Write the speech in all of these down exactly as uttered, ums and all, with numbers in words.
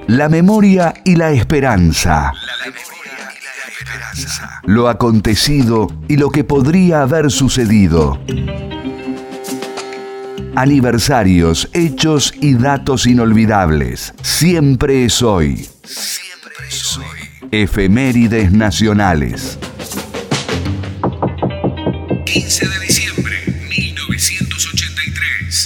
La memoria y la esperanza. Lo acontecido y lo que podría haber sucedido. Aniversarios, hechos y datos inolvidables. Siempre es hoy. Siempre es hoy. Efemérides nacionales. quince de diciembre de mil novecientos ochenta y tres.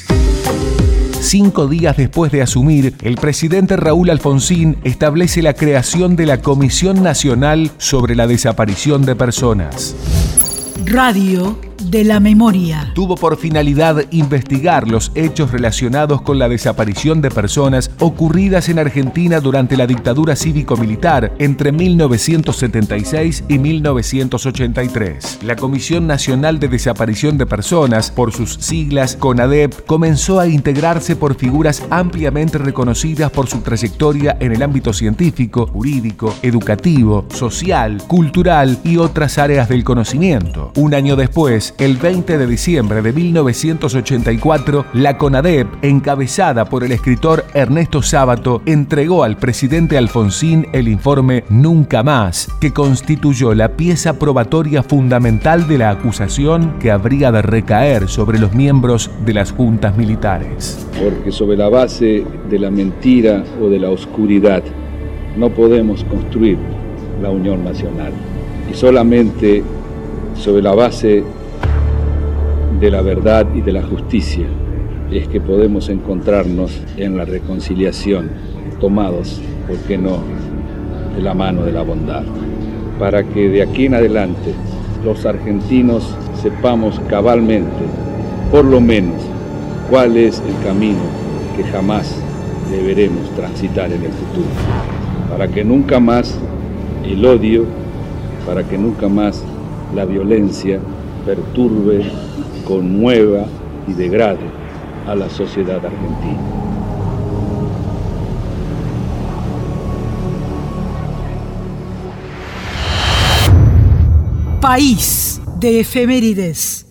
Cinco días después de asumir, el presidente Raúl Alfonsín establece la creación de la Comisión Nacional sobre la Desaparición de Personas. Radio de la Memoria. Tuvo por finalidad investigar los hechos relacionados con la desaparición de personas ocurridas en Argentina durante la dictadura cívico-militar entre mil novecientos setenta y seis y mil novecientos ochenta y tres. La Comisión Nacional de Desaparición de Personas, por sus siglas CONADEP, comenzó a integrarse por figuras ampliamente reconocidas por su trayectoria en el ámbito científico, jurídico, educativo, social, cultural y otras áreas del conocimiento. Un año después, el veinte de diciembre de mil novecientos ochenta y cuatro, la CONADEP, encabezada por el escritor Ernesto Sábato, entregó al presidente Alfonsín el informe Nunca Más, que constituyó la pieza probatoria fundamental de la acusación que habría de recaer sobre los miembros de las juntas militares. Porque sobre la base de la mentira o de la oscuridad no podemos construir la unión nacional. Y solamente sobre la base de la verdad y de la justicia es que podemos encontrarnos en la reconciliación, tomados, ¿por qué no?, de la mano de la bondad, para que de aquí en adelante los argentinos sepamos cabalmente, por lo menos, cuál es el camino que jamás deberemos transitar en el futuro, para que nunca más el odio, para que nunca más la violencia perturbe, conmueva y degrade a la sociedad argentina. País de efemérides.